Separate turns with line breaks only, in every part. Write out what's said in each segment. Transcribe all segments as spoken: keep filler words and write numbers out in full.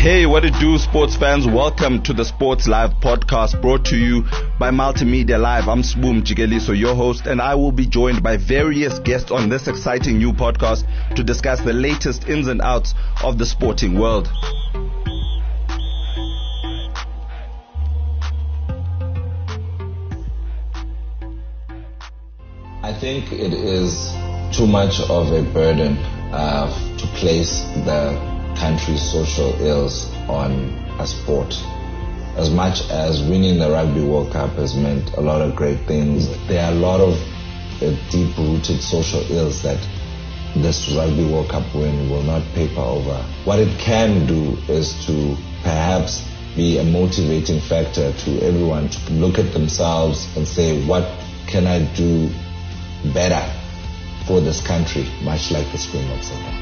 Hey, what it do, sports fans? Welcome to the Sports Live podcast brought to you by Multimedia Live. I'm Sboom Jigeliso, your host, and I will be joined by various guests on this exciting new podcast to discuss the latest ins and outs of the sporting world.
I think it is too much of a burden uh, to place the country's social ills on a sport. As much as winning the Rugby World Cup has meant a lot of great things, there are a lot of uh, deep-rooted social ills that this Rugby World Cup win will not paper over. What it can do is to perhaps be a motivating factor to everyone to look at themselves and say, what can I do better for this country, much like the Springboks have done.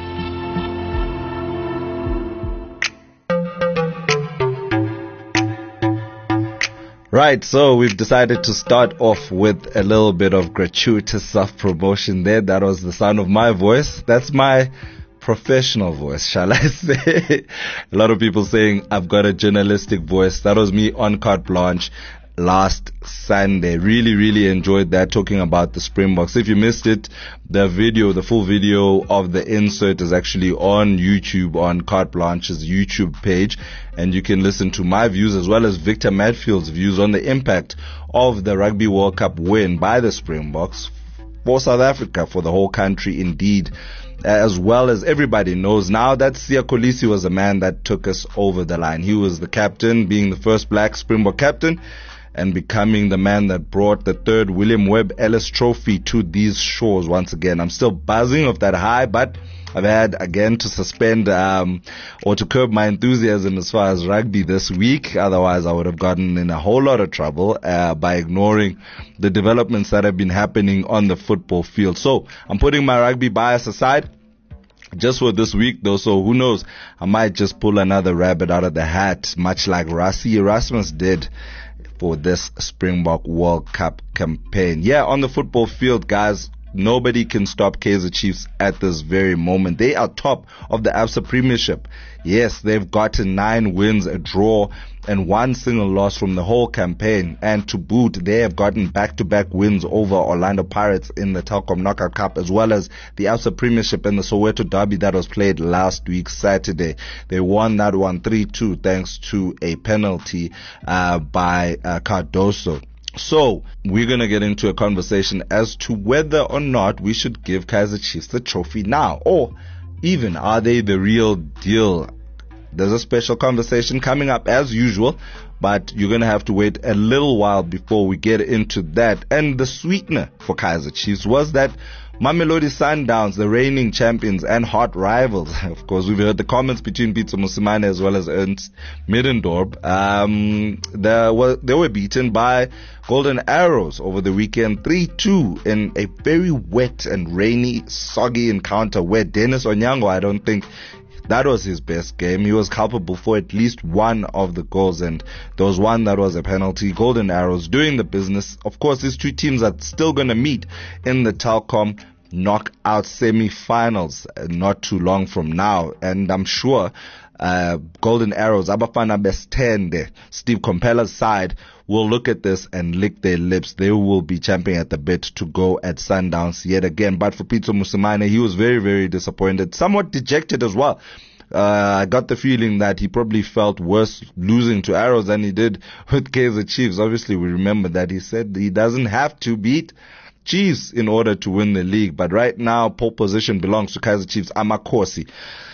Right, so we've decided to start off with a little bit of gratuitous self-promotion there. That was the sound of my voice. That's my professional voice, shall I say. A lot of people saying I've got a journalistic voice. That was me on Carte Blanche last Sunday. Really, really enjoyed that, talking about the Springboks. If you missed it, the video, the full video of the insert is actually on YouTube, on Carte Blanche's YouTube page, and you can listen to my views as well as Victor Madfield's views on the impact of the Rugby World Cup win by the Springboks for South Africa, for the whole country indeed. As well as everybody knows now that Siya Kolisi was the man that took us over the line. He was the captain, being the first black Springbok captain, and becoming the man that brought the third William Webb Ellis Trophy to these shores once again. I'm still buzzing off that high, but I've had, again, to suspend um, or to curb my enthusiasm as far as rugby this week. Otherwise, I would have gotten in a whole lot of trouble uh, by ignoring the developments that have been happening on the football field. So I'm putting my rugby bias aside just for this week, though, so who knows, I might just pull another rabbit out of the hat, much like Rassie Erasmus did for this Springbok World Cup campaign. Yeah, on the football field, guys, nobody can stop Kaizer Chiefs at this very moment. They are top of the Absa Premiership. Yes, they've gotten nine wins, a draw, and one single loss from the whole campaign. And to boot, they have gotten back-to-back wins over Orlando Pirates in the Telkom Knockout Cup, as well as the Absa Premiership and the Soweto Derby that was played last week, Saturday. They won that one three two thanks to a penalty uh, by uh, Cardoso. So, we're going to get into a conversation as to whether or not we should give Kaizer Chiefs the trophy now, or even, are they the real deal? There's a special conversation coming up as usual, but you're going to have to wait a little while before we get into that. And the sweetener for Kaizer Chiefs was that Mamelodi Sundowns, the reigning champions and hot rivals, of course, we've heard the comments between Pitso Mosimane as well as Ernst Middendorp. Um, they were, they were beaten by Golden Arrows over the weekend, three two, in a very wet and rainy, soggy encounter where Dennis Onyango, I don't think that was his best game. He was culpable for at least one of the goals, and there was one that was a penalty. Golden Arrows doing the business. Of course, these two teams are still going to meet in the Telkom knockout semi-finals uh, not too long from now, and I'm sure uh, Golden Arrows, Abafana Bestende, Steve Compella's side, will look at this and lick their lips. They will be champing at the bit to go at Sundowns yet again. But for Pitso Mosimane, he was very, very disappointed, somewhat dejected as well. Uh, I got the feeling that he probably felt worse losing to Arrows than he did with Kaizer Chiefs. Obviously, we remember that he said he doesn't have to beat Chiefs in order to win the league. But right now, pole position belongs to Kaizer Chiefs, Amakosi.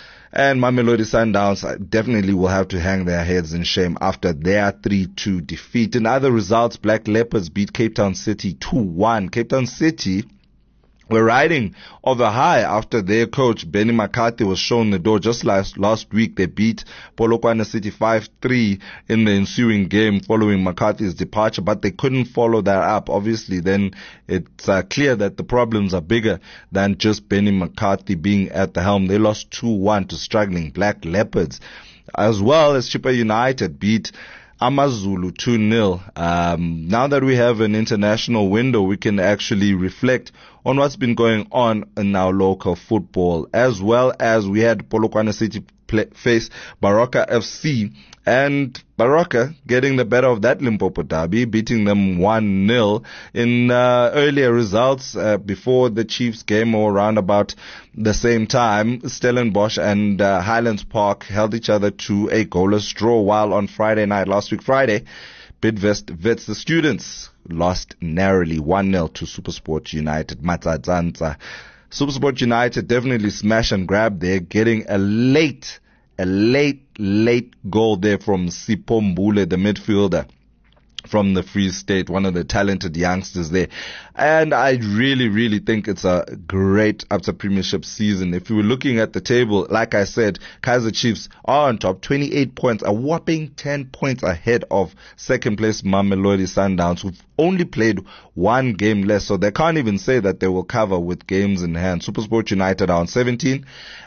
And Mamelodi Sundowns definitely will have to hang their heads in shame after their three two defeat. In other results, Black Leopards beat Cape Town City two one. Cape Town City were riding off a high after their coach, Benny McCarthy, was shown the door. Just last last week, they beat Polokwane City five three in the ensuing game following McCarthy's departure, but they couldn't follow that up. Obviously, then it's uh, clear that the problems are bigger than just Benny McCarthy being at the helm. They lost two one to struggling Black Leopards, as well as Chippa United beat AmaZulu two nil. Um, now that we have an international window, we can actually reflect on what's been going on in our local football, as well as we had Polokwane City play, face Baroka F C. And Baroka getting the better of that Limpopo derby, beating them one nil in uh, earlier results uh, before the Chiefs game, or around about the same time. Stellenbosch and uh, Highlands Park held each other to a goalless draw, while on Friday night, last week Friday, Bidvest Wits, the students, lost narrowly one nil to SuperSport United. Matsatsantsa. SuperSport United definitely smash and grab there, getting a late A late, late goal there from Sipho Mbule, the midfielder from the Free State, one of the talented youngsters there. And I really, really think it's a great Absa Premiership season. If you were looking at the table, like I said, Kaizer Chiefs are on top, twenty-eight points, a whopping ten points ahead of second place Mamelodi Sundowns, who've only played one game less. So they can't even say that they will cover with games in hand. SuperSport United are on seventeen.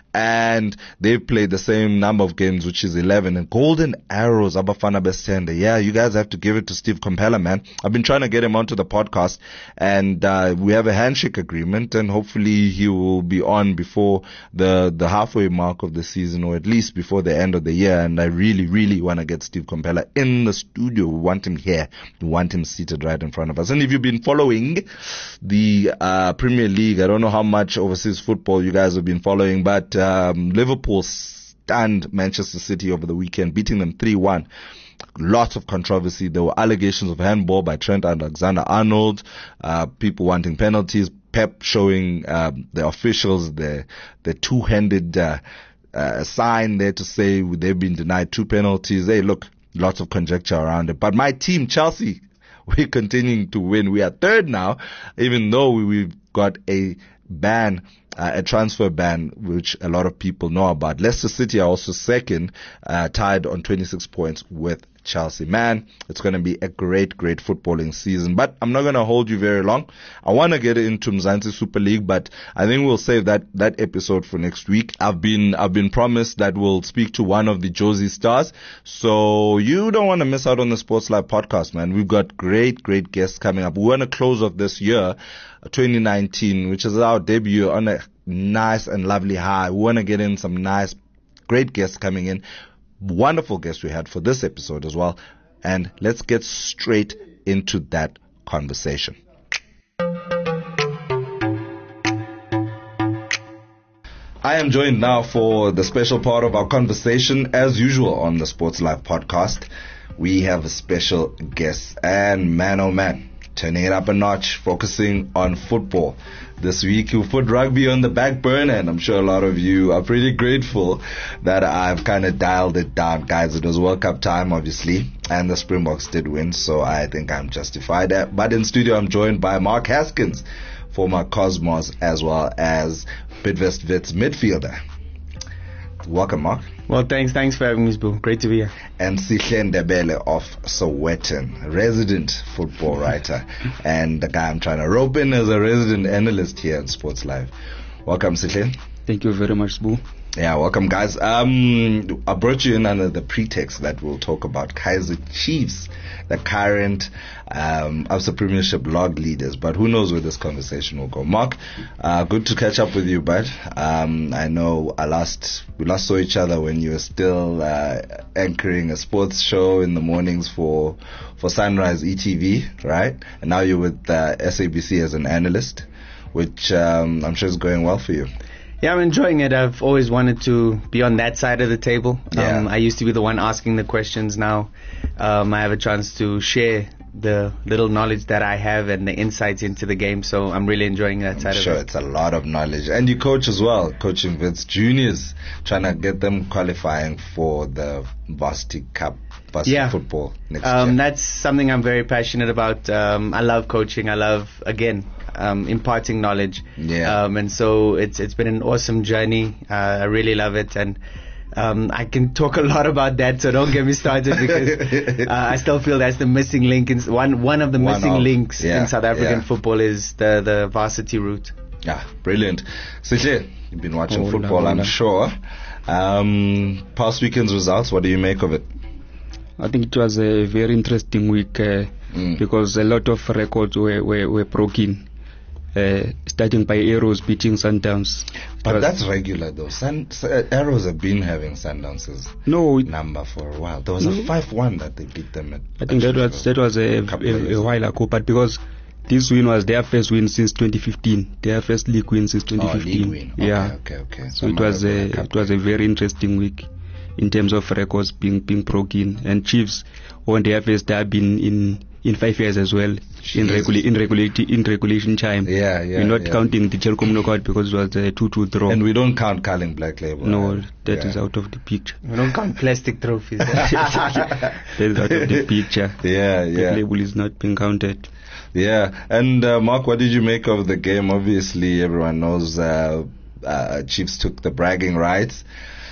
And they've played the same number of games, which is eleven. And Golden Arrows, Abafana Bestende. Yeah, you guys have to give it to Steve Compella, man. I've been trying to get him onto the podcast, and uh, we have a handshake agreement, and hopefully he will be on before the the halfway mark of the season, or at least before the end of the year. And I really, really want to get Steve Compella in the studio. We want him here. We want him seated right in front of us. And if you've been following the uh, Premier League, I don't know how much overseas football you guys have been following, but Um, Liverpool stunned Manchester City over the weekend, beating them three one. Lots of controversy. There were allegations of handball by Trent Alexander-Arnold, uh, people wanting penalties, Pep showing uh, the officials the the two-handed uh, uh, sign there to say they've been denied two penalties. Hey, look, lots of conjecture around it. But my team, Chelsea, we're continuing to win. We are third now, even though we, we've got a ban, uh, a transfer ban, which a lot of people know about. Leicester City are also second, uh, tied on twenty-six points with Chelsea. Man, it's going to be a great, great footballing season. But I'm not going to hold you very long. I want to get into Mzansi Super League, but I think we'll save that, that episode for next week. I've been, I've been promised that we'll speak to one of the Josie stars. So you don't want to miss out on the Sports Live podcast, man. We've got great, great guests coming up. We want to close off this year, twenty nineteen, which is our debut, on a nice and lovely high. We want to get in some nice, great guests coming in. Wonderful guests we had for this episode as well. And let's get straight into that conversation. I am joined now for the special part of our conversation, as usual on the Sports Live podcast. We have a special guest, and man oh man, turning it up a notch, focusing on football. This week you put rugby on the back burner, and I'm sure a lot of you are pretty grateful that I've kind of dialed it down. Guys, it was World Cup time, obviously, and the Springboks did win, so I think I'm justified. But in studio I'm joined by Mark Haskins, former Cosmos, as well as Bidvest Wits midfielder. Welcome, Mark.
Well, thanks. Thanks for having me, Boo. Great to be here.
And Sihle Ndebele of Sowetan, resident football writer, and the guy I'm trying to rope in as a resident analyst here at Sports Live. Welcome, Sihle.
Thank you very much, Boo.
Yeah, welcome, guys. Um, I brought you in under the pretext that we'll talk about Kaizer Chiefs, the current um, Absa Premiership log leaders. But who knows where this conversation will go. Mark, uh, good to catch up with you, bud. Um, I know I last we last saw each other when you were still uh, anchoring a sports show in the mornings for for Sunrise E T V, right? And now you're with uh, S A B C as an analyst, which um, I'm sure is going well for you.
Yeah, I'm enjoying it. I've always wanted to be on that side of the table.
Yeah.
Um, I used to be the one asking the questions. Now um, I have a chance to share the little knowledge that I have and the insights into the game. So I'm really enjoying that
I'm
side
sure
of it.
It's a lot of knowledge. And you coach as well, coaching Wits Juniors, trying to get them qualifying for the Varsity Cup, Varsity
Yeah.
football next
Um,
year.
that's something I'm very passionate about. Um, I love coaching. I love, again, um, imparting knowledge.
Yeah.
Um, and so it's it's been an awesome journey. Uh, I really love it. And um, I can talk a lot about that, so don't get me started because uh, I still feel that's the missing link. In, one one of the
One
missing
of-
links
yeah,
in South African
yeah.
football is the, the varsity route.
Yeah, brilliant. Sihle, you've been watching
Oh,
football,
la,
I'm
la.
sure. Um, past weekend's results, what do you make of it?
I think it was a very interesting week uh,
Mm.
because a lot of records were, were, were broken. uh, starting by Arrows beating Sundowns.
But that's regular though. Sun, uh, Arrows have been having Sundowns'
no it,
number for a while. There was a five one that they beat them at.
I think that was that was a, a, a while ago, but because this win was their first win since twenty fifteen, their first league win since twenty fifteen.
Oh, league win. Okay,
yeah.
Okay, okay.
So it was a it was a very interesting week in terms of records being being broken, and Chiefs won their first derby in, in in five years as well. Jesus. in regula- in regulation in regulation time.
Yeah, yeah.
We're not
yeah.
counting the Telkom knockout because it was a two two draw.
And we don't count Carling Black Label.
No,
right?
that
yeah.
is out of the picture.
We don't count plastic trophies.
That is out of the picture.
Yeah, yeah.
Black Label is not being counted.
Yeah, and uh, Mark, what did you make of the game? Obviously, everyone knows uh, uh, Chiefs took the bragging rights.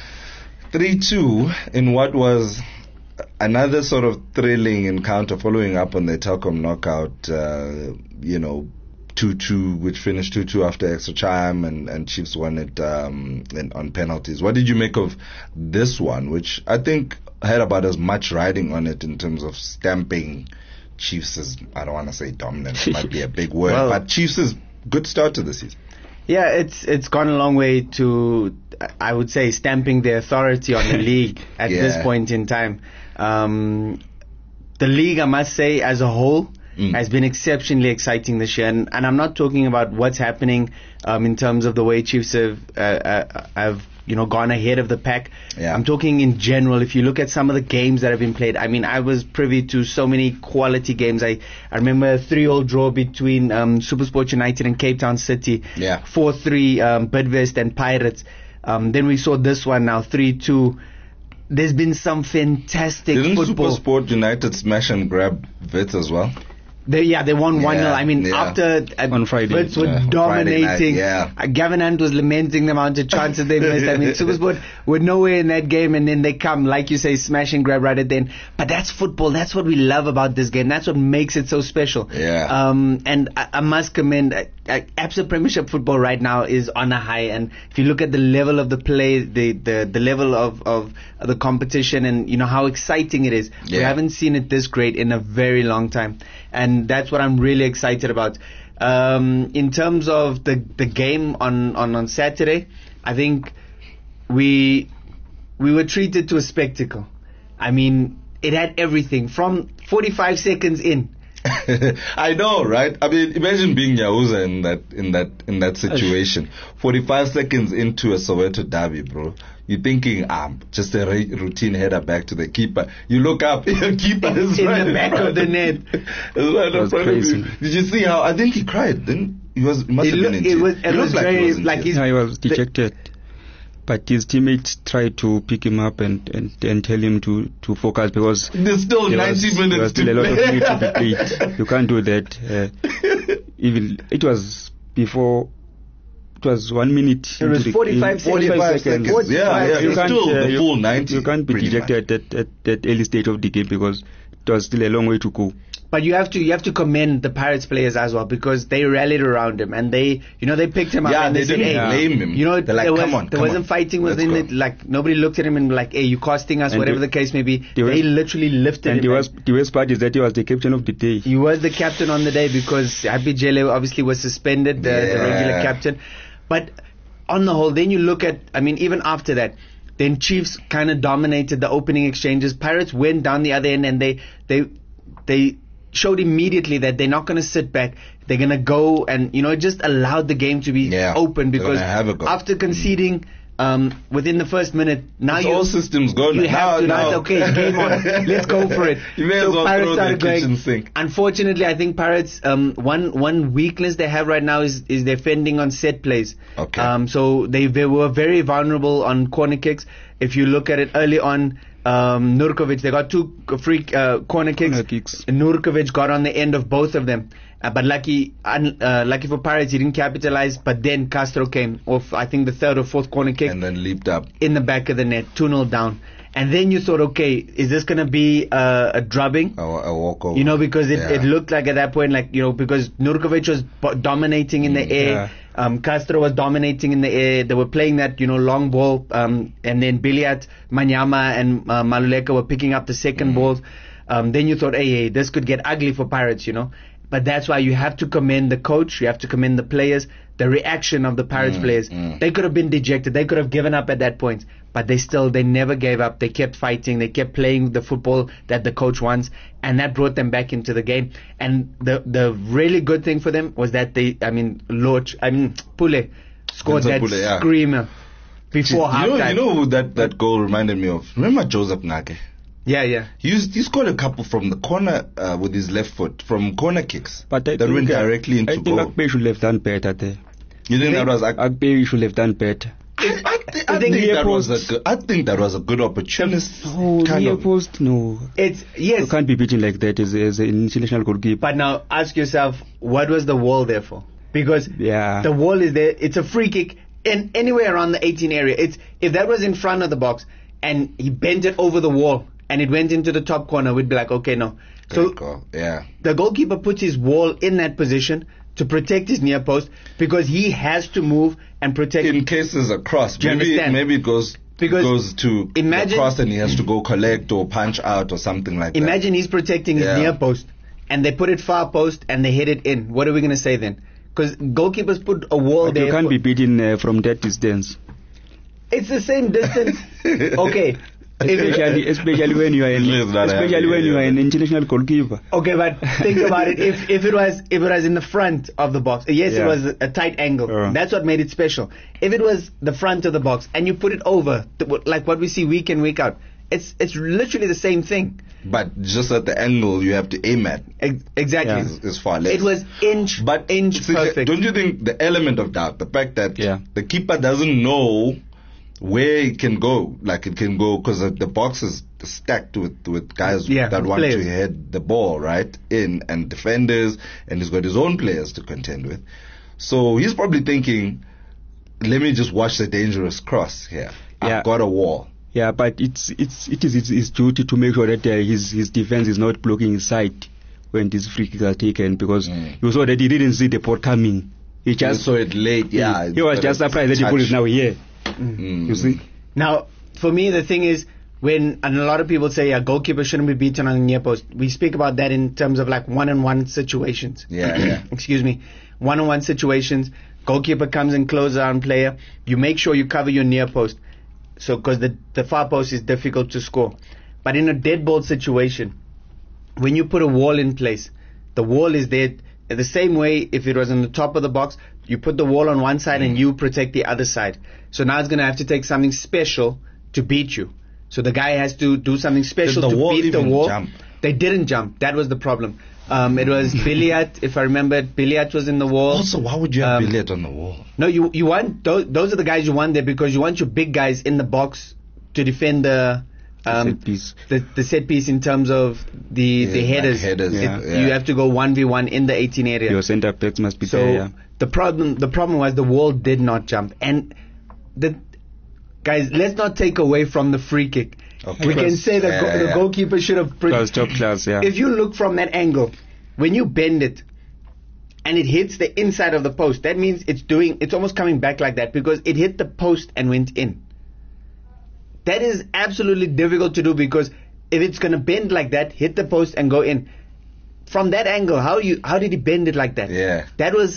three two in what was another sort of thrilling encounter following up on the Telkom knockout, uh, you know, two two, which finished two two after extra time, and, and Chiefs won it um, in, on penalties. What did you make of this one, which I think had about as much riding on it in terms of stamping Chiefs as, I don't want to say dominant, it might be a big word, well, but Chiefs is good start to the season.
Yeah, it's it's gone a long way to, I would say, stamping the authority on the league at
yeah.
this point in time. Um, the league, I must say, as a whole, mm. has been exceptionally exciting this year, and, and I'm not talking about what's happening um, in terms of the way Chiefs have uh, uh, have you know gone ahead of the pack.
Yeah.
I'm talking in general. If you look at some of the games that have been played, I mean, I was privy to so many quality games. I, I remember a three-all draw between um, SuperSport United and Cape Town City.
Yeah.
four three um, Bidvest and Pirates. Um, then we saw this one now, three two. There's been some fantastic
Didn't
football.
SuperSport United smash and grab Wits as well?
They, yeah, they won one nil.
Yeah,
I mean,
yeah.
after uh,
On Friday.
Wits were
Yeah,
dominating.
Friday night, yeah.
uh, Gavin Hunt was lamenting the amount of chances they missed. I mean, SuperSport were nowhere in that game, and then they come, like you say, smash and grab right at the end. But that's football. That's what we love about this game. That's what makes it so special.
Yeah.
Um, and I, I must commend uh, uh, Absa Premiership football right now is on a high. And if you look at the level of the play, the the, the level of, of the competition, and you know how exciting it is.
Yeah.
We haven't seen it this great in a very long time, and that's what I'm really excited about. Um, in terms of the the game on, on, on Saturday, I think we we were treated to a spectacle. I mean, it had everything from forty-five seconds in.
I know, right? I mean, imagine being Yauza in that in that in that situation. Forty-five seconds into a Soweto derby, bro. You're thinking, um, just a re- routine header back to the keeper. You look up, your keeper is
in
right
the back
in
of the net.
It's right in front
crazy.
of you. Did you see how? I think he cried. Didn't he? Was he must
It
have
look-
been in
it
tears.
was-
He
it
looked
was
like he
very-
was in
like
tears.
he's-
Yeah, he was dejected. But his teammates tried to pick him up and, and, and tell him to, to focus because
There's still
there
ninety
was,
minutes
there was
to
still a lot of
play.
minutes to be played. You can't do that. Uh, even it was before. It was one minute.
It was
into the-
forty-five
in
seconds.
forty-five seconds. Yeah, yeah.
You
It's
can't,
still
uh,
the
you-
full ninety.
You can't be
pretty much.
dejected at, at that early stage of the game because it was still a long way to go.
But you have to you have to commend the Pirates players as well, because they rallied around him and they you know they picked him up
Yeah,
and they,
they
said,
didn't
hey,
blame him.
You know,
They're like,
there, was,
"Come on,
there
come
wasn't
on.
fighting within
Let's
it.
go."
Like nobody looked at him and like, hey, you costing us,
And
whatever
the-
the case may be.
the
They
worst-
literally lifted
And
him.
the worst, the worst part is that he was the captain of the day.
He was the captain on the day because Happy Jele obviously was suspended, the, the
Yeah.
regular captain. But on the whole, then you look at, I mean, even after that, then Chiefs kind of dominated the opening exchanges. Pirates went down the other end and they they they showed immediately that they're not going to sit back. They're going to go and, you know, it just allowed the game to be
Yeah,
open
they're
because
gonna have a go.
after conceding um, within the first minute, now
It's
you
all systems go
you
now.
have to
Now,
now
now.
it's okay, game on. Let's go for it.
You may as well
Pirates
throw
started
the kitchen
going.
sink.
Unfortunately, I think Pirates um, one one weakness they have right now is is their fending on set plays.
Okay.
Um, so they they were very vulnerable on corner kicks. If you look at it early on, um, Nurkovic, they got two free uh, corner kicks.
Corner kicks.
Nurkovic got on the end of both of them. Uh, but lucky, un, uh, lucky for Pirates, he didn't capitalize. But then Castro came off, I think, the third or fourth corner kick
And then leaped up.
in the back of the net, two nil down. And then you thought, okay, is this going to be uh, a drubbing?
A, a walkover.
You know, because it,
Yeah.
it looked like at that point, like, you know, because Nurkovic was bo- dominating in the air.
yeah.
Um, Castro was dominating in the air. They were playing that, you know, long ball. Um, and then Biliat, Manyama, and uh, Maluleka were picking up the second balls. Um, then you thought, hey, hey, this could get ugly for Pirates, you know. But that's why you have to commend the coach, you have to commend the players, the reaction of the Pirates
Mm,
players.
mm.
They could have been dejected, they could have given up at that point, but they still, they never gave up. They kept fighting, they kept playing the football that the coach wants, and that brought them back into the game. And the the really good thing for them was that they, I mean, Loch, I mean, Pule scored
Vincent
that
Pule, yeah.
screamer before
you know,
halftime.
you know who that, that goal reminded me of? Remember Joseph Nake?
Yeah, yeah.
He, used, he scored a couple from the corner uh, with his left foot, from corner kicks.
But I
that
think,
went
uh,
directly into
I think
goal.
Akpe should have done better there.
You think that was... I,
Akpe should have done better.
I, I, thi- I
think
think
near
that was
post-
a good, I think that was a good opportunist.
No,
kind
near
of.
post, no.
It's,
You
yes,
can't be beaten like that as, as an international goalkeeper.
but now ask yourself, what was the wall there for? Because
Yeah.
the wall is there, it's a free kick in anywhere around the eighteen area. It's, if that was in front of the box and he bent it over the wall and it went into the top corner, we'd be like, okay, no. So
Great goal. Yeah.
the goalkeeper puts his wall in that position to protect his near post because he has to move and protect.
In case there's a cross,
Do you
maybe
understand?
maybe it goes
Because
goes to
imagine-
the cross and he has to go collect or punch out or something like
Imagine he's protecting his
Yeah.
near post and they put it far post and they hit it in. What are we going to say then? Because goalkeepers put a wall
But
there.
you can't
for-
be beaten uh, from that distance.
It's the same distance. Okay. If it-
Especially, especially when you are an,
It's not
especially
happening,
when you are
yeah.
an international goalkeeper.
Okay, but think about it. If if it was if it was in the front of the box, yes, it
Yeah.
was a tight angle.
Uh.
That's what made it special. If it was the front of the box and you put it over, th- like what we see week in week out, it's it's literally the same thing.
But just at the angle you have to aim at
Ex- exactly.
Yeah.
is, is far less.
It was inch
but
inch
see,
perfect.
Don't you think the element of doubt, the fact that
Yeah.
the keeper doesn't know where it can go, like it can go because the box is stacked with with guys
Yeah,
that
with
want
players.
to head the ball right in and defenders, and he's got his own players to contend with. So he's probably thinking, let me just watch the dangerous cross here.
Yeah.
I've got a wall.
Yeah, but it's it's it is his, his duty to make sure that uh, his his defense is not blocking his side when these free kicks are taken, because
Mm.
you saw that he didn't see the ball coming. He
Just
just
saw it late, yeah.
he, he was
but
just
it
surprised that the ball is
touched.
now here.
Mm.
You see?
Now, for me, the thing is, when and a lot of people say a goalkeeper shouldn't be beaten on the near post, we speak about that in terms of like one-on-one situations.
Yeah, yeah.
Excuse me. One-on-one situations, goalkeeper comes and closes on player, you make sure you cover your near post, so because the, the far post is difficult to score. But in a dead ball situation, when you put a wall in place, the wall is there the same way if it was on the top of the box, you put the wall on one side and you protect the other side. So now it's going to have to take something special to beat you. So the guy has to do something special
Did the
to
wall
beat the
even
wall.
jump?
They didn't jump. That was the problem. Um, it was Billiat, if I remember. Billiat was in the wall.
Also, why would you have
Um,
Billiard on the wall?
No, you you want those, those are the guys you want there because you want your big guys in the box to defend the um,
set piece.
the, the set piece in terms of the
Yeah,
the
like
headers.
headers,
It-
yeah.
You have to go one v one in the eighteen area.
Your centre backs must be
So
there. Yeah.
the problem the problem was the wall did not jump, and the guys, let's not take away from the free kick.
Okay.
We can say the,
Yeah,
go,
yeah,
the
yeah.
goalkeeper should have.
That was top class. Yeah.
If you look from that angle, when you bend it and it hits the inside of the post, that means it's doing, it's almost coming back like that because it hit the post and went in. That is absolutely difficult to do because if it's going to bend like that, hit the post and go in. From that angle, how you how did he bend it like that?
Yeah.
That was,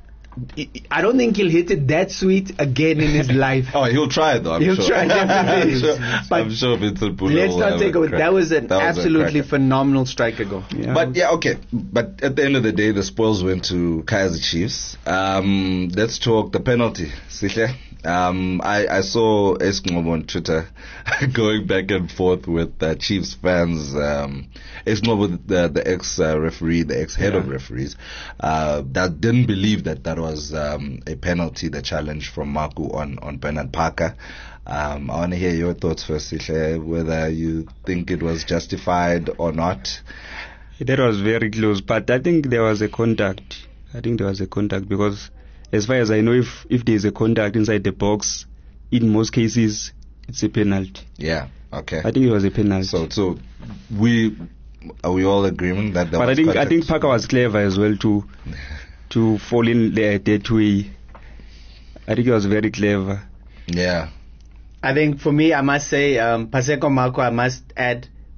I don't think he'll hit it that sweet again in his life.
Oh, he'll try though. I'm
He'll
sure.
try, definitely.
I'm sure,
But
I'm sure Vincent Pule
Let's
will
not
have
take
a
away.
crack.
That was an
That was a
absolutely
cracker.
phenomenal striker goal.
Yeah.
But yeah, okay. But at the end of the day, the spoils went to Kaizer Chiefs. Um, let's talk the penalty. Sihle. Um, I, I saw Eskimo on Twitter going back and forth with uh, Chiefs fans. Um, Eskimo, the, the ex-referee, the ex-head of referees, uh, that didn't believe that that was um, a penalty, the challenge from Marku on, on Bernard Parker. Um, I want to hear your thoughts first, Sihle, whether you think it was justified or not.
That was very close, but I think there was a contact. I think there was a contact because, as far as I know, if if there is a contact inside the box, in most cases it's a penalty.
Yeah. Okay.
I think it was a penalty.
So, so we are we all agreement that there
but I
was
think I
contact?
think Parker was clever as well to to fall in there that way. I think he was very clever.
Yeah.
I think for me, I must say, um, Paseko Marco, I must add,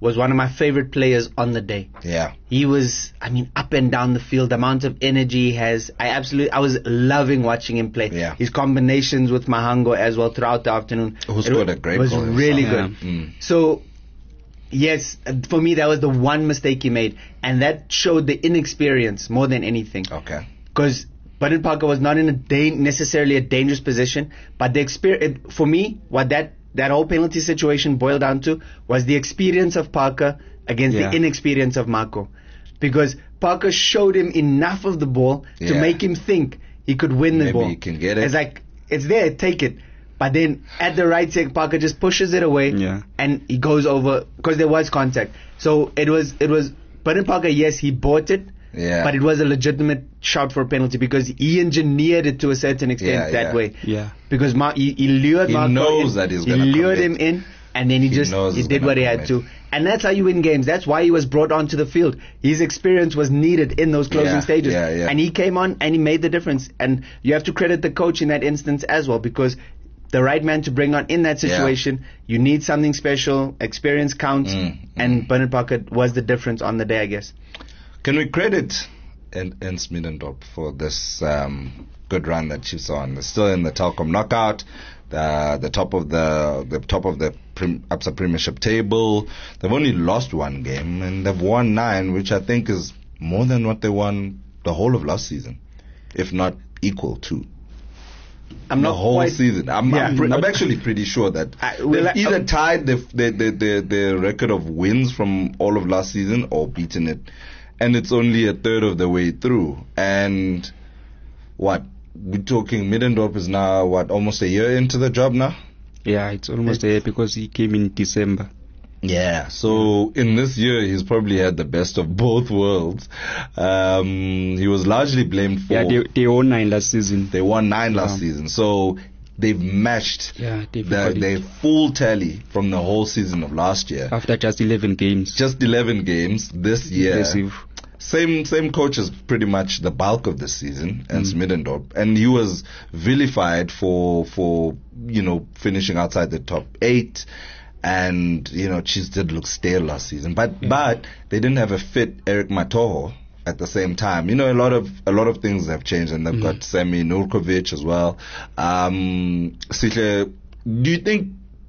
was one of my favorite players on the day.
Yeah.
He was, I mean, up and down the field. The amount of energy he has, I absolutely, I was loving watching him play.
Yeah.
His combinations with Mahango as well throughout the afternoon.
Who
It
scored
wa-
a great
was
goal
really
himself.
good.
Yeah. Mm.
So, yes, uh, for me, that was the one mistake he made. And that showed the inexperience more than anything.
Okay.
Because Bernard Parker was not in a da- necessarily a dangerous position, but the experience, for me, what that, that whole penalty situation boiled down to was the experience of Parker against
Yeah.
the inexperience of Marco. Because Parker showed him enough of the ball to
Yeah.
make him think he could win the
Maybe
ball.
he can get it.
It's like, it's there, take it. But then at the right second, Parker just pushes it away
Yeah.
and he goes over, because there was contact. So it was, it was, Bernard Parker, yes, he bought it.
Yeah.
But it was a legitimate shout for a penalty because he engineered it to a certain extent
Yeah,
that
yeah.
way.
Yeah.
Because Mar- he, he lured
He
Marco
knows
in,
that he's
he
gonna
lured
commit.
him in, and then he,
He
just
knows
he
he's
did
gonna
what he had
commit.
to. And that's how you win games. That's why he was brought onto the field. His experience was needed in those closing
Yeah,
stages.
yeah, yeah.
And he came on and he made the difference. And you have to credit the coach in that instance as well because the right man to bring on in that
Yeah.
situation, you need something special. Experience counts.
Mm,
and Bernard Parker was the difference on the day, I guess.
Can we credit En- Ernst Middendorp for this um, good run that Chiefs are on? They're still in the Telkom knockout, the the top of the the top of the prim, Absa Premiership table. They've only lost one game and they've won nine, which I think is more than what they won the whole of last season, if not equal to.
I'm
the
not
whole
quite,
season. I'm,
Yeah,
I'm, pre- I'm
not-
actually pretty sure that
I-
they've
well, I-
either
um,
tied the, the, the, the, the record of wins from all of last season or beaten it. And it's only a third of the way through. And what? We're talking Middendorp is now, what, almost a year into the job now?
Yeah, it's almost there because he came in December.
Yeah, so in this year, he's probably had the best of both worlds. Um, he was largely blamed for...
Yeah, they, they won nine last season.
They won nine last
Yeah.
season. So they've matched
Yeah, they've
the,
got it.
their full tally from the whole season of last year.
After just eleven games.
Just eleven games this year.
Impressive.
Same same coach as pretty much the bulk of the season, Ernst
Mm.
Middendorp, and he was vilified for for you know finishing outside the top eight, and you know Chiefs did look stale last season, but
Yeah.
but they didn't have a fit Eric Matoho at the same time. You know a lot of a lot of things have changed, and they've
Mm.
got Semi Nurkovic as well. Um, Sihle, do you think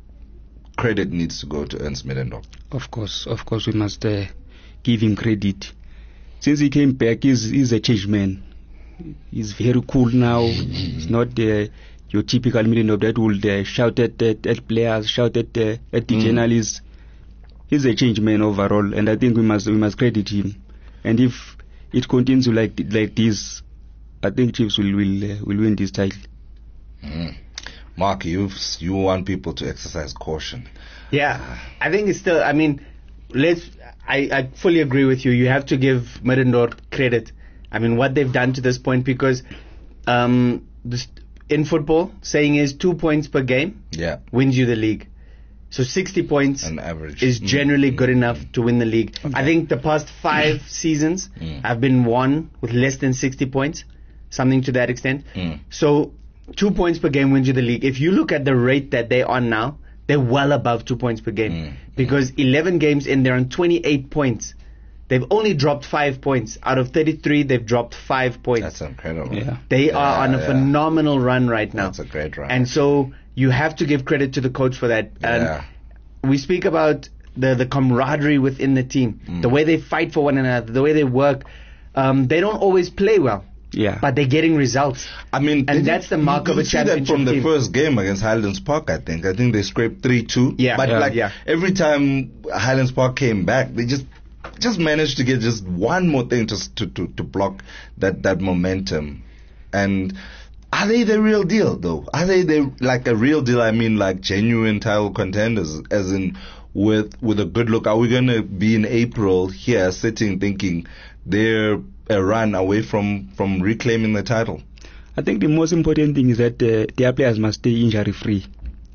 credit needs to go to Ernst Middendorp?
Of course, of course, we must uh, give him credit. Since he came back, he's, he's a changed man. He's very cool now. He's not uh, your typical Middendorp that would uh, shout at, at, at players, shout at, uh, at the
Mm.
journalists. He's a changed man overall, and I think we must we must credit him. And if it continues like like this, I think Chiefs will will uh, will win this title.
Mm. Mark, you you want people to exercise caution.
Yeah, I think it's still. I mean, let's. I, I fully agree with you. You have to give Middendorp credit. I mean, what they've done to this point because um, this, in football, saying is two points per game
Yeah,
wins you the league. So sixty points
an average
is
Mm.
generally good enough to win the league.
Okay.
I think the past five seasons
Mm.
have been won with less than sixty points, something to that extent.
Mm.
So two points per game wins you the league. If you look at the rate that they're on now, they're well above two points per game.
Mm.
Because eleven games in, they're on twenty-eight points. They've only dropped five points. Out of thirty-three, they've dropped five points.
That's incredible.
Yeah.
They
Yeah,
are on a
yeah.
phenomenal run right now.
That's a great run.
And so you have to give credit to the coach for that. And
Yeah.
we speak about the, the camaraderie within the team,
Mm.
the way they fight for one another, the way they work. Um, they don't always play well,
Yeah.
but they're getting results.
I mean,
And
did
that's
you-
the mark
you
of a
could see that
championship
from the
team.
first game against Highlands Park. I think. I think they scraped three two.
Yeah,
but
yeah,
like
yeah.
every time Highlands Park came back, they just just managed to get just one more thing to to to, to block that that momentum. And are they the real deal though? Are they the like a real deal? I mean, like genuine title contenders, as in with with a good look. Are we going to be in April here sitting thinking they're a run away from from reclaiming the title?
I think the most important thing is that uh, their players must stay injury free.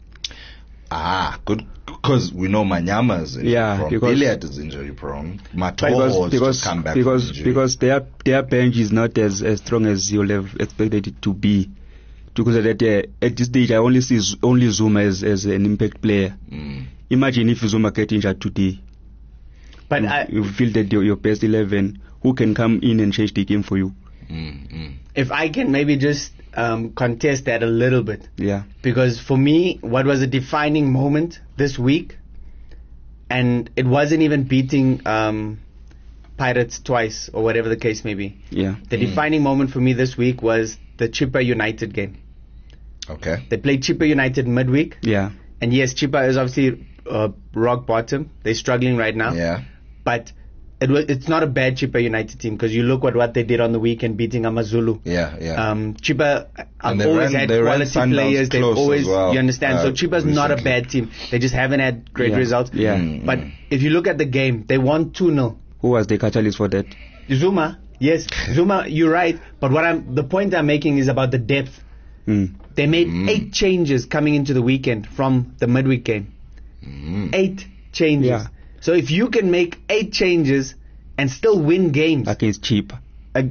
Ah, good. Because we know Manyama is injury
Yeah,
prone.
because-
Iliad is injury prone.
Because
Matoho has
because
just come back
because
from injury.
because their their bench is not as, as strong as you'll have expected it to be. Because that uh, at this stage I only see Z- only Zuma as, as an impact player.
Mm.
Imagine if Zuma get injured today,
But
you,
I,
you fielded your, your best eleven. Who can come in and change the game for you?
Mm-hmm.
if I can maybe just um, contest that a little bit.
Yeah.
Because for me, what was a defining moment this week, and it wasn't even beating um, Pirates twice or whatever the case may be.
Yeah.
The
Mm.
defining moment for me this week was the Chippa United game.
Okay.
They played Chippa United midweek.
Yeah.
And yes, Chippa is obviously uh, rock bottom. They're struggling right now.
Yeah.
But it was, it's not a bad Chippa United team, because you look at what they did on the weekend beating AmaZulu.
Yeah, yeah.
Um, Chippa have
And they
always
ran-
had
they ran
quality
Sundowns
players. They've
close as
always,
well,
you understand.
uh,
so Chippa's not a
recently.
bad team. They just haven't had great
Yeah.
results.
Yeah.
Mm,
But
mm.
if you look at the game, they won two nil.
Who was the catalyst for that?
Zuma, yes, Zuma, you're right. But what I'm, the point I'm making is about the depth.
Mm.
They made
Mm.
eight changes coming into the weekend from the midweek game.
Mm.
Eight changes.
Yeah.
So if you can make eight changes and still win games,
Against cheap.
ag-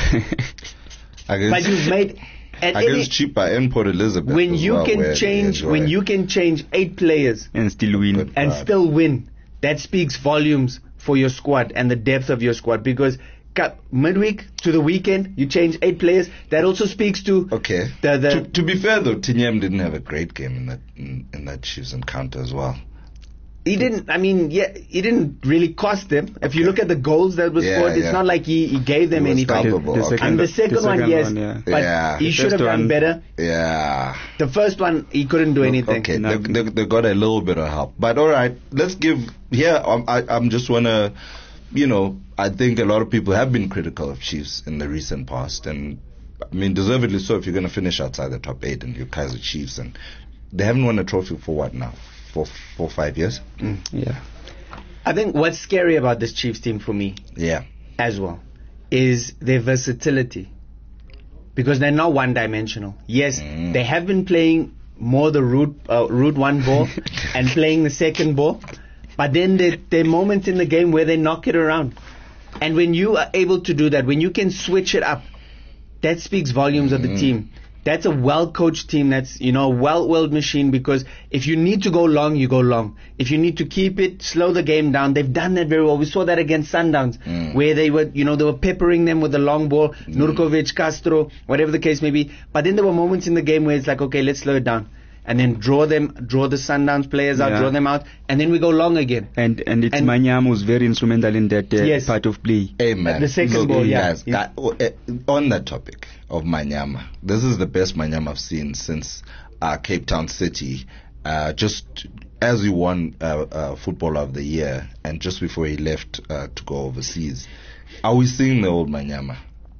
Against,
but you've made at any,
against Chippa and Port Elizabeth.
when
as
you
well,
can
where they
change when
enjoy.
you can change eight players
and still win.
Good.
and
Right.
still win, that speaks volumes for your squad and the depth of your squad. Because ca- midweek to the weekend, you change eight players. That also speaks to
Okay.
the the.
to, to be fair though, Tinyam didn't have a great game in that in, in that Chiefs encounter as well.
He didn't. I mean, yeah, he didn't really cost them. If you look at the goals that was
Yeah,
scored, it's
yeah.
not like he, he gave them
He was
anything.
culpable.
The
Okay.
second,
And the second, one, yes,
yeah.
but
Yeah.
he
The
should have
first
done
one-
better.
Yeah.
The first one, he couldn't do anything.
Okay,
No.
they, they, they got a little bit of help. But all right, let's give here. Um, I I'm just wanna, you know, I think a lot of people have been critical of Chiefs in the recent past, and I mean deservedly so. If you're gonna finish outside the top eight and you're Kaizer Chiefs, and they haven't won a trophy for what now? For four five years?
Yeah.
I think what's scary about this Chiefs team for me
Yeah.
as well is their versatility, because they're not one-dimensional. Yes,
Mm.
they have been playing more the route uh, route one ball and playing the second ball, but then there there are moments in the game where they knock it around, and when you are able to do that, when you can switch it up, that speaks volumes of the
Mm.
team. That's a well-coached team. That's, you know, a well-oiled machine, because if you need to go long, you go long. If you need to keep it, slow the game down. They've done that very well. We saw that against Sundowns,
Mm.
where they were, you know, they were peppering them with the long ball, Nurkovic, Castro, whatever the case may be. But then there were moments in the game where it's like, okay, let's slow it down. And then draw them, draw the Sundowns players out,
Yeah.
draw them out, and then we go long again.
And and it's
And-
Manyama who's very instrumental in that uh,
Yes.
part of play.
Hey man,
The second
look,
ball, yeah.
guys,
He's-
guy- oh, eh, on that topic of Manyama, this is the best Manyama I've seen since uh, Cape Town City. Uh, just as he won uh, uh, Footballer of the Year, and just before he left uh, to go overseas, are we seeing the old Manyama?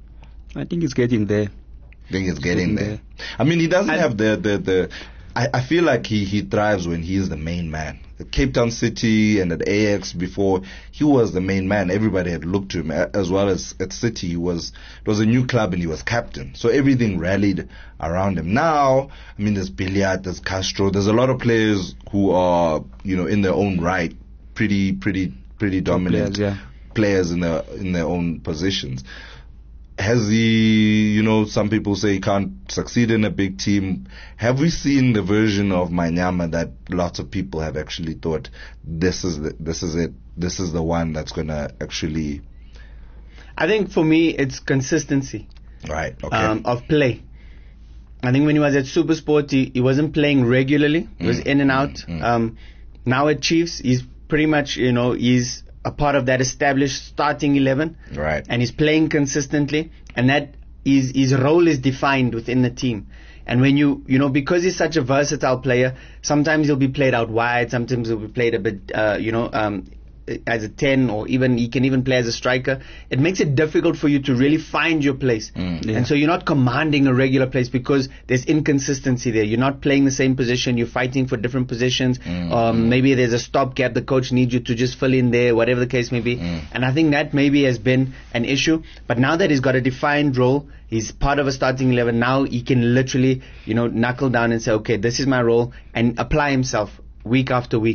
I think it's getting there.
I think it's getting
getting
there. I mean, he doesn't
And-
have the the the. I, I feel like he, he thrives when he's the main man. At Cape Town City and at A X before, he was the main man. Everybody had looked to him, a- as well as at City. He was it was a new club and he was captain, so everything rallied around him. Now, I mean, there's Billiard, there's Castro, there's a lot of players who are, you know, in their own right, pretty pretty pretty dominant
players, yeah.
players in their in their own positions. Has he, you know, some people say he can't succeed in a big team. Have we seen the version of Manyama that lots of people have actually thought this is the, this is it, this is the one that's going to actually,
I think for me, it's consistency.
right, okay.
um, of play. I think when he was at Supersport, he, he wasn't playing regularly. He was
Mm,
in and out.
mm, mm.
Um, now at Chiefs, he's pretty much, you know, he's a part of that established starting eleven,
Right.
and he's playing consistently, and that his his role is defined within the team. And when you, you know, because he's such a versatile player, sometimes he'll be played out wide, sometimes he'll be played a bit, uh, you know, um, as a ten, or even he can even play as a striker. It makes it difficult for you to really find your place.
Mm.
Yeah.
And so you're not commanding a regular place because there's inconsistency there. You're not playing the same position. You're fighting for different positions.
Mm,
Um, maybe there's a stopgap. The coach needs you to just fill in there, whatever the case may be.
Mm.
And I think that maybe has been an issue. But now that he's got a defined role, he's part of a starting eleven. Now he can literally, you know, knuckle down and say, okay, this is my role, and apply himself week after week.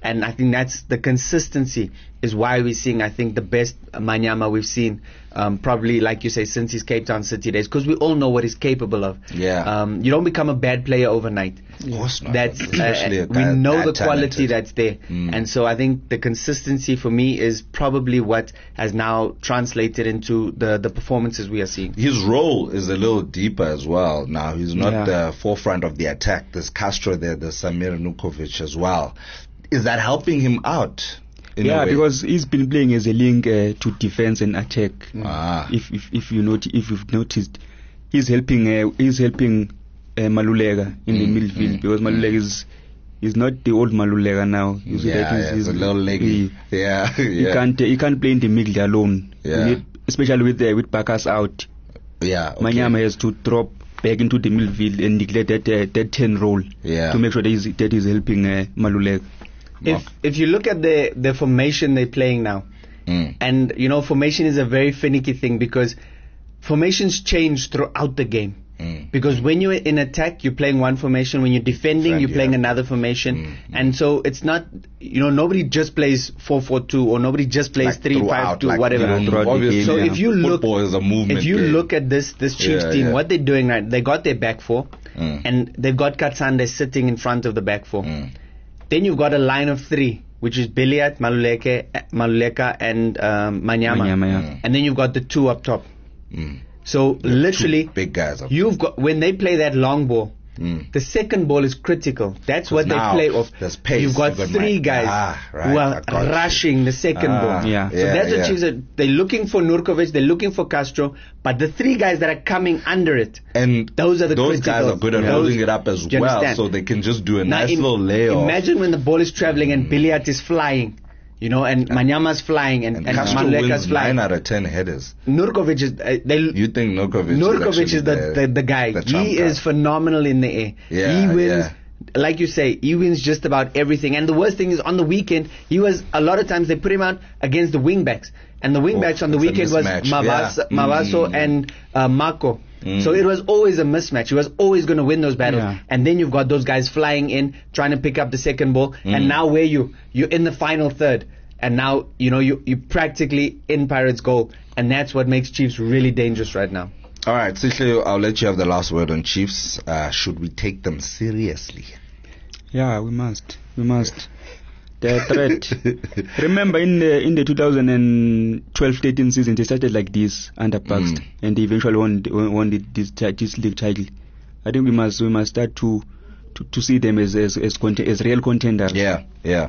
And I think that's the consistency is why we're seeing, I think, the best Manyama we've seen, um, probably, like you say, since his Cape Town City days, because we all know what he's capable of.
Yeah.
Um, you don't become a bad player overnight.
Of course not.
That's,
Especially
uh,
a guy
we know
that
the quality
talented.
that's there.
Mm.
And so I think the consistency for me is probably what has now translated into the, the performances we are seeing.
His role is a little deeper as well now. He's not
Yeah.
the forefront of the attack. There's Castro there, there's Samir Nukovic as well. Is that helping him out? In
Yeah,
a way?
because he's been playing as a link uh, to defense and attack.
Ah.
If if if you not if you've noticed, he's helping uh, he's helping uh, Malulega in the
Mm,
midfield
mm,
because Malulega is is not the old Malulega now. You see
Yeah,
that he's,
yeah,
he's
it's a little leggy.
He,
Yeah,
he
yeah.
can't uh, he can't play in the middle alone. You
Yeah.
need- especially with uh, with Bakas out,
Yeah, okay.
Manyama has to drop back into the midfield and declare that uh, that ten role
Yeah.
to make sure that he's, that he's helping uh, Malulega.
If if you look at the, the formation they're playing now,
Mm.
and you know, formation is a very finicky thing because formations change throughout the game.
Mm.
Because when you're in attack, you're playing one formation. When you're defending,
Defend,
you're playing
yeah.
another formation.
Mm, mm.
And so it's not, you know, nobody just plays four four two or nobody just plays
Like
three five
throughout,
two,
like,
whatever.
you know,
Throughout the
obviously,
game,
So
yeah.
if you look,
football is a movement
if you
game.
look at this this Chiefs
Yeah,
team,
yeah.
what they're doing right, they got their back four,
Mm.
and they've got Katsande sitting in front of the back four.
Mm.
Then you've got a line of three, which is Biliat, Maluleke, Maluleka, and um, Manyama.
Manyama, yeah.
Mm.
And then you've got the two up top.
Mm.
So literally,
Two big guys up
you've got when they play that long ball.
Mm.
The second ball is critical. That's
'Cause
what they
now
play off.
there's pace.
You've got
You've got
three
my-
guys
Ah, right,
who
I
are
got you.
rushing the second
Ah,
ball.
Yeah.
So
yeah,
that's what
yeah.
Chiefs are. They're looking for Nurkovic. They're looking for Castro. But the three guys that are coming under it,
And
those are the
those guys
criticals.
are good at
Those-
holding it up as
Do you
well,
understand?
so they can just do a
Now,
nice
im-
little layoff.
Imagine when the ball is traveling and Biliat is flying, you know, and Manyama's flying and,
and
and,
Castro
Maluleka's
wins
flying.
nine out of ten headers.
Nurkovic is uh, they.
You think Nurkovic?
Nurkovic
is,
is the, the, the guy.
the trump
he
guy.
is phenomenal in the air.
Yeah,
he wins,
yeah.
like you say, he wins just about everything. And the worst thing is on the weekend, he was, a lot of times they put him out against the wing backs. And the wing
Oh,
backs on the
it's a
weekend was
mismatch,
Mavas,
yeah.
Mavaso
Mm.
and uh, Marco.
Mm.
So it was always a mismatch. He was always going to win those battles.
Yeah.
And then you've got those guys flying in, trying to pick up the second ball. And
Mm.
now where you? You're in the final third. And now, you know, you, you're practically in Pirates' goal. And that's what makes Chiefs really dangerous right now.
All right, Sihle, I'll let you have the last word on Chiefs. Uh, should we take them seriously?
Yeah, we must. We must. The threat. Remember, in the in the twenty twelve thirteen season, they started like this under Bucks,
Mm.
and they eventually won won, won the, this ti- this league title. I think we must we must start to to, to see them as as as, conte- as real contenders.
Yeah, yeah.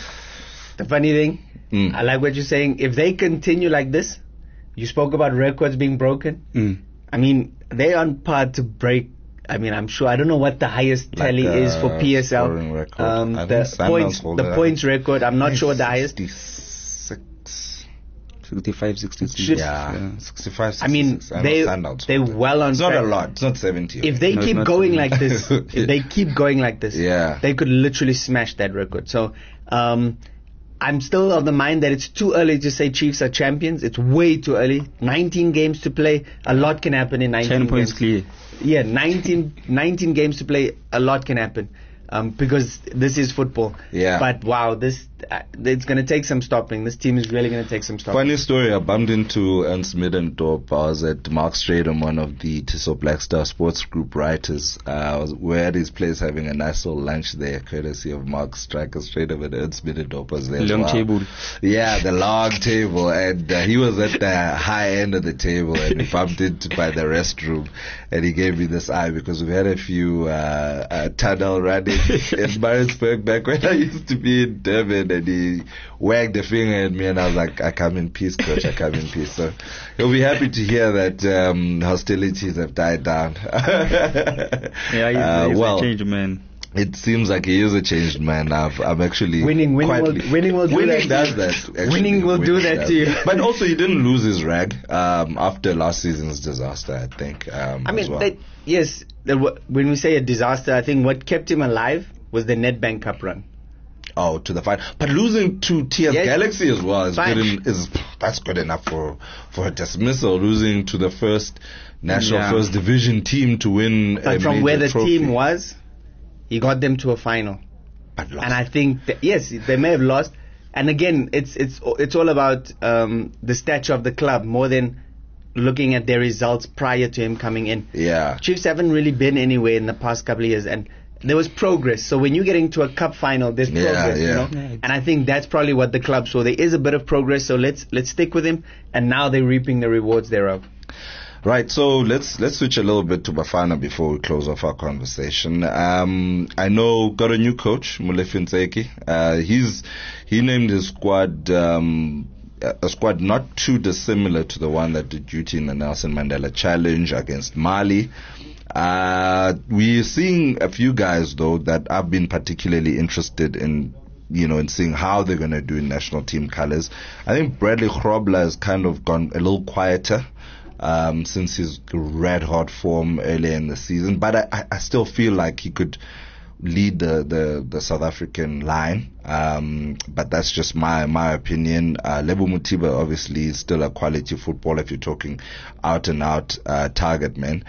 The funny thing,
Mm.
I like what you're saying. If they continue like this, you spoke about records being broken.
Mm.
I mean, they're on par to break. I mean, I'm sure. I don't know what the highest
Like
tally
the
is for P S L.
scoring record.
Um,
I
the
think Sundowns
points,
hold
the
it.
points record. I'm not sure what the highest.
sixty-six.
sixty-five, sixty-six.
Should-
Yeah, sixty-five,
I mean,
sixty-six. I know
they
Sundowns
they're
hold it.
well on
It's not
track.
a lot. It's not seventy.
If they
No, it's
keep
not
going
seventy.
like this, if they keep going like this,
Yeah.
they could literally smash that record. So, um, I'm still of the mind that it's too early to say Chiefs are champions. It's way too early. nineteen games to play. A lot can happen in nineteen
ten points
games.
clear.
Yeah, nineteen, nineteen games to play. A lot can happen. Um, because this is football.
Yeah.
But wow, this uh, it's going to take some stopping. This team is really going to take some stopping.
Funny story, I bumped into Ernst Middendorp. I was at Mark Stradom, one of the Tissot Black Star Sports Group writers. Uh, I was, we're at his place having a nice little lunch there, courtesy of Mark Striker Stradom, and Ernst Middendorp was there as
Long
well.
table.
Yeah, the long table, and uh, he was at the high end of the table, and we bumped into by the restroom, and he gave me this eye because we had a few uh, uh, tunnel running in Maritzburg back when I used to be in Durban, and he wagged a finger at me, and I was like, I come in peace, coach, I come in peace. So he'll be happy to hear that um, hostilities have died down.
Yeah, he's,
Uh,
he's
well,
a changed man.
it seems like he is a changed man now. I'm actually
Winning- winning
quite-
will- winning will do
winning
that.
does that. actually.
Winning will do that
does.
to you.
But also, he didn't lose his rag um, after last season's disaster, I think. Um,
I
as
mean,
well.
they, yes, the, when we say a disaster, I think what kept him alive was the Nedbank Cup run.
Oh, to the final. But losing to T S
Yes.
Galaxy as well is
Fine.
good. In, is that's good enough for for a dismissal. Losing to the first national
Yeah.
first division team to win.
But
a
from
major
where the
trophy.
team was, he got them to a final.
But lost.
And I think that, yes, they may have lost. And again, it's it's it's all about um, the stature of the club more than looking at their results prior to him coming in.
Yeah.
Chiefs haven't really been anywhere in the past couple of years, and there was progress. So when you get into a cup final, there's
Yeah,
progress,
yeah.
you know.
Yeah.
And I think that's probably what the club saw. There is a bit of progress, so let's let's stick with him. And now they're reaping the rewards thereof.
Right, so let's let's switch a little bit to Bafana before we close off our conversation. Um, I know got a new coach, Molefi Ntseki. Uh, he's he named his squad um, a squad not too dissimilar to the one that did duty in the Nelson Mandela Challenge against Mali. Uh, we're seeing a few guys though that I've been particularly interested in. You know, in seeing how they're going to do in national team colors. I think Bradley Grobler has kind of gone a little quieter. Um, since his red hot form earlier in the season, but I, I still feel like he could lead the, the, the South African line. Um, but that's just my, my opinion. Uh, Lebo Mutiba obviously is still a quality footballer if you're talking out and out, uh, target man.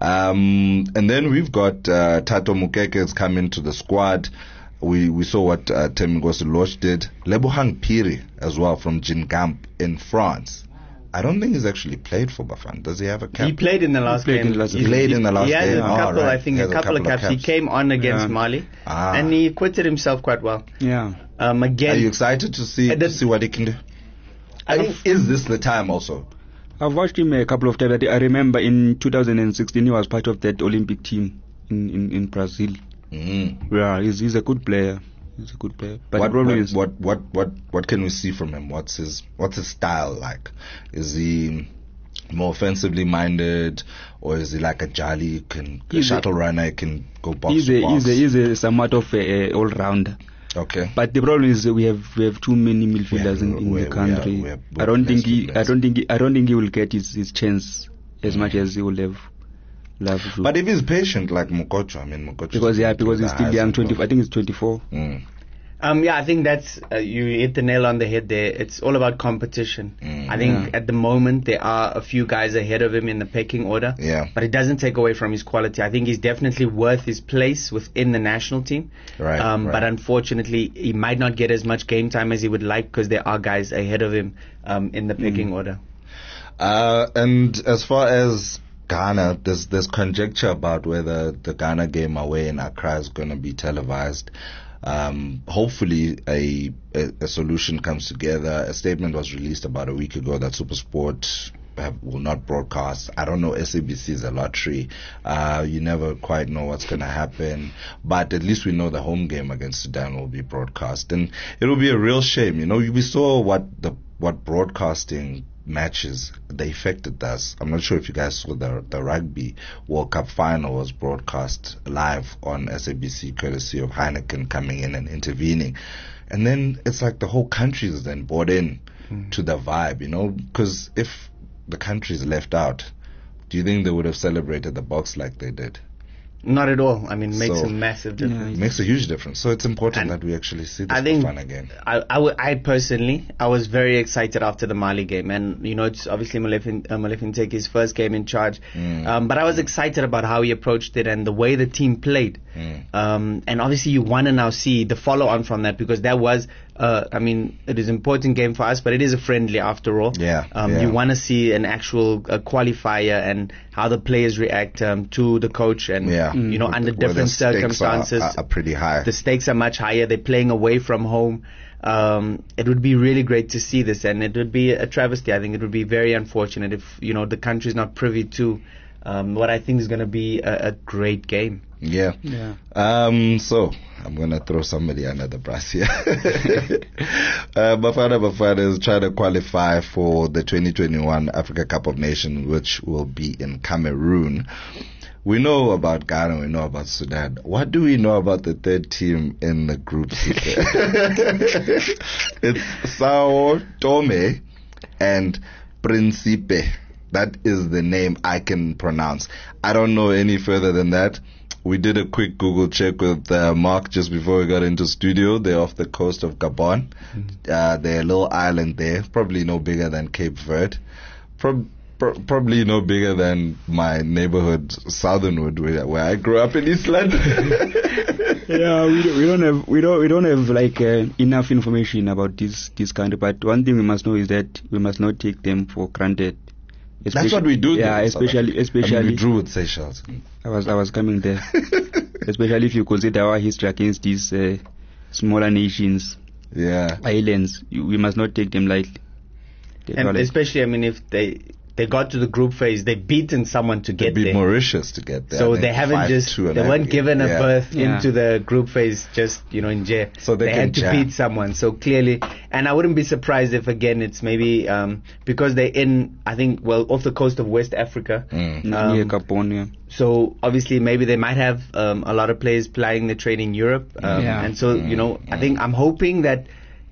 Um, and then we've got, uh, Tato Mukeke has come into the squad. We, we saw what, uh, Temgosi Losh did. Lebohang Piri as well from Gingamp in France. I don't think he's actually played for Bafana. Does he have a cap?
He played in the last
played
game.
in the last
He played in the last
he had
game.
a
Oh,
couple,
right.
I think,
He
a
has a
couple,
couple
of
of
caps. He
caps.
came on against
Yeah.
Mali,
Ah.
and he acquitted himself quite well.
Yeah.
Um, again,
Are you excited to see
Uh, the-
to see what he can do? I think, is this the time also?
I've watched him a couple of times. I remember in two thousand sixteen he was part of that Olympic team in, in, in Brazil.
Mm.
Yeah, he's, he's a good player. He's a good player. But
What,
the problem
what,
is,
what what what what can we see from him? What's his what's his style like? Is he more offensively minded, or is he like a jolly can a
He's a-
shuttle runner? Can go box
he's
to
a,
box.
he's a, he's a somewhat of a, a all-rounder.
Okay.
But the problem is we have we have too many midfielders in, in
we
the
have-
country.
we have- we have
I don't think
less
he I
midfielders.
don't think he, I don't think he will get his, his chance as much as he will have love to.
But if he's patient like Mokocho, I mean Mokocho.
because yeah, because he's still young, twenty. I think he's twenty-four.
Mm.
Um, yeah, I think that's uh, you hit the nail on the head there. It's all about competition.
Mm.
I think
Yeah.
at the moment there are a few guys ahead of him in the pecking order.
Yeah.
But it doesn't take away from his quality. I think he's definitely worth his place within the national team.
Right,
Um,
right.
But unfortunately, he might not get as much game time as he would like because there are guys ahead of him um, in the pecking order.
Uh, and as far as Ghana, there's there's conjecture about whether the Ghana game away in Accra is going to be televised. Um, hopefully a, a a solution comes together. A statement was released about a week ago that SuperSport have, will not broadcast. I don't know, S A B C is a lottery. Uh, you never quite know what's going to happen. But at least we know the home game against Sudan will be broadcast. And it'll be a real shame. You know, we saw what the what broadcasting matches, the effect it does. I'm not sure if you guys saw the the rugby World Cup final was broadcast live on S A B C courtesy of Heineken coming in and intervening. And then it's like the whole country is then bought in mm. to the vibe, you know, because if the country is left out, do you think they would have celebrated the box like they did?
Not at all. I mean, it makes
So-
a massive difference.
It makes a huge difference. So it's important
And
that we actually see this
I think
fun again.
I, I, w- I personally, I was very excited after the Mali game, and you know, it's obviously Molefi uh, Molefi Nteki's first game in charge.
Mm.
Um, but I was excited about how he approached it and the way the team played.
Mm.
Um, and obviously, you want to now see the follow-on from that because that was, uh, I mean, it is an important game for us, but it is a friendly after all.
Yeah,
Um,
yeah.
You want to see an actual uh, qualifier and how the players react um, to the coach, and
Yeah.
you know,
Where
under
the- where the
different
stakes are-
circumstances.
Are, are pretty high.
The stakes are much higher. They're playing away from home. Um, it would be really great to see this, and it would be a travesty. I think it would be very unfortunate if you know the country is not privy to um, what I think is going to be a, a great game.
Yeah.
Yeah.
Um, so I'm gonna throw somebody under the bus here. uh, Bafana Bafana is trying to qualify for the twenty twenty-one Africa Cup of Nations, which will be in Cameroon. We know about Ghana, we know about Sudan. What do we know about the third team in the group? It's Sao Tome and Principe. That is the name I can pronounce. I don't know any further than that. We did a quick Google check with uh, Mark just before we got into studio. They're off the coast of Gabon. Uh, they're a little island there, probably no bigger than Cape Verde. Prob- Pro- probably no bigger than my neighborhood, Southernwood, where, where I grew up in East London.
Yeah, we don't, we don't have we don't we don't have like uh, enough information about this this country. But one thing we must know is that we must not take them for granted.
That's what we do.
Yeah,
there,
especially especially
I mean, we drew with Seychelles.
I was I was coming there. Especially if you consider our history against these uh, smaller nations,
yeah,
islands, you, we must not take them lightly. They
And
like,
especially, I mean, if they they got to the group phase, they beaten someone to
they
get
beat
there.
Mauritius to get there.
So
I
they
think
haven't
five
just,
two
they
and
weren't
I-
given a
yeah.
berth
Yeah.
into the group phase just, you know, in jail.
So they can
had to
jam.
beat someone. So clearly, and I wouldn't be surprised if again it's maybe um, because they're in, I think, well, off the coast of West Africa.
Mm.
Um,
near Gabon, yeah.
So obviously maybe they might have um, a lot of players playing their trade in Europe. Um,
Yeah.
And so, you know, I think I'm hoping that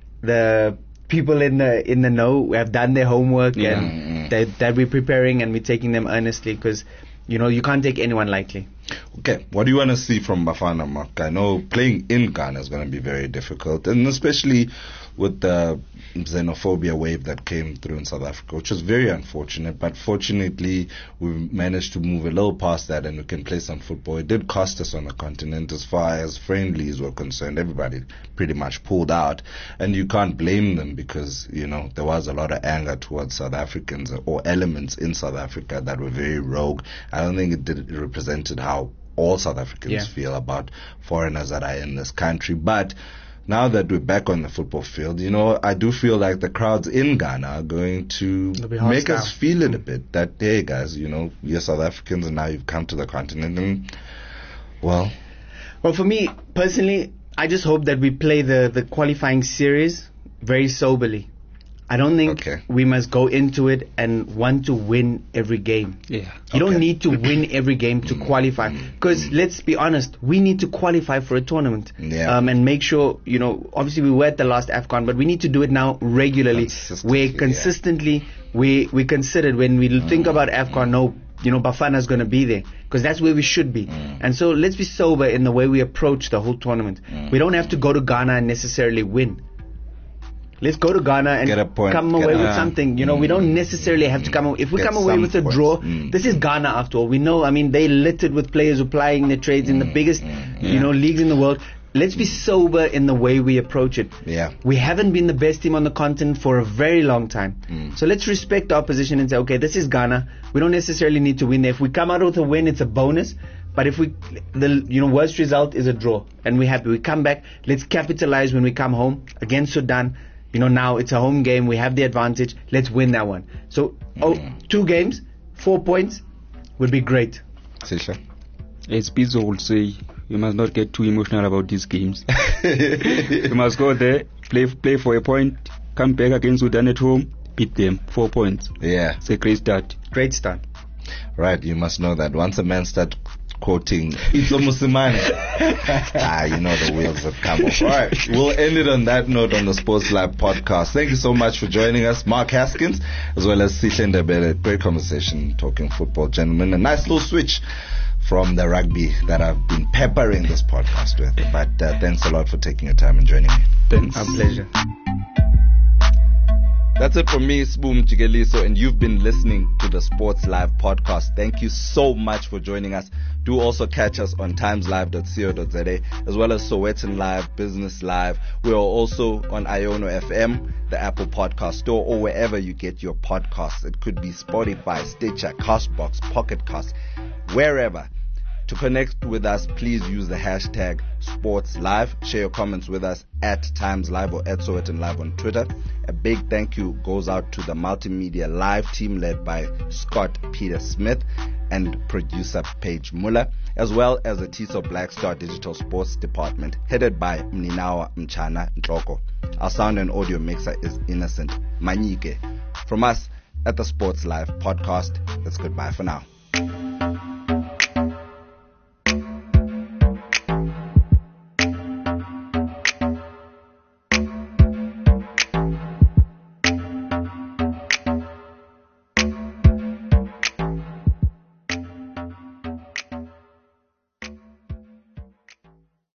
the people in the in the know have done their homework
Yeah.
and that, that we're preparing and we're taking them earnestly because, you know, you can't take anyone lightly.
Okay, what do you want to see from Bafana, Mark? I know playing in Ghana is going to be very difficult, and especially with the xenophobia wave that came through in South Africa, which was very unfortunate. But fortunately, we managed to move a little past that, and we can play some football. It did cost us on the continent as far as friendlies were concerned. Everybody pretty much pulled out, and you can't blame them because, you know, there was a lot of anger towards South Africans or elements in South Africa that were very rogue. I don't think it, did, it represented how all South Africans
Yeah.
feel about foreigners that are in this country. But now that we're back on the football field, you know, I do feel like the crowds in Ghana are going to
They'll be
make
hostile.
us feel it a bit. That, hey, guys, you know, you're South Africans and now you've come to the continent. And, well,
Well, for me personally, I just hope that we play the, the qualifying series very soberly. I don't think
Okay.
we must go into it and want to win every game.
Yeah.
You don't
Okay.
need to win every game to qualify. Because let's be honest, we need to qualify for a tournament.
Yeah.
Um, and make sure, you know, obviously we were at the last AFCON, but we need to do it now regularly.
Consistently,
Where
yeah.
consistently we, we considered when we think about AFCON, no, you know, Bafana's going to be there. Because that's where we should be. And so let's be sober in the way we approach the whole tournament. We don't have to go to Ghana and necessarily win. Let's go to Ghana and
Get a point,
come
get
away
a-
with something. You know, we don't necessarily have to come away. If we
Get
come away
some
with a
points.
draw,
Mm.
this is Ghana after all. We know, I mean, they littered with players who are plying their trades in the biggest, you know, leagues in the world. Let's be sober in the way we approach it.
Yeah.
We haven't been the best team on the continent for a very long time. So let's respect our position and say, okay, this is Ghana. We don't necessarily need to win there. If we come out with a win, it's a bonus. But if we, the you know worst result is a draw, and we're happy. We come back. Let's capitalize when we come home against Sudan. You know, now it's a home game. We have the advantage. Let's win that one. So, oh, two games, four points would be great.
Sisha.
As Pizzo would say, you must not get too emotional about these games. You must go there, play play for a point, come back against Sudan at home, beat them. Four points.
Yeah.
It's a great start.
Great start.
Right, you must know that once a man starts quoting Itzo Musimane, ah, you know the wheels have come off. All right, we'll end it on that note on the Sports Lab podcast. Thank you so much for joining us, Mark Haskins, as well as Sihle Ndebele. Great conversation, talking football, gentlemen. A nice little switch from the rugby that I've been peppering this podcast with. But uh, thanks a lot for taking your time and joining me.
Thanks.
Our pleasure.
That's it from me, Spoom Chigeliso, and you've been listening to the Sports Live podcast. Thank you so much for joining us. Do also catch us on times live dot co dot za, as well as Sowetan Live, Business Live. We are also on Iono F M, the Apple Podcast Store, or wherever you get your podcasts. It could be Spotify, Stitcher, Castbox, Pocket Cast, wherever. To connect with us, please use the hashtag SportsLive. Share your comments with us at Times Live or at Sowetan Live on Twitter. A big thank you goes out to the Multimedia Live team led by Scott Peter Smith and producer Paige Muller, as well as the T I S O Black Star Digital Sports Department headed by Mninawa Mchana Ntloko. Our sound and audio mixer is Innocent Manyike. From us at the Sports Live podcast, it's goodbye for now.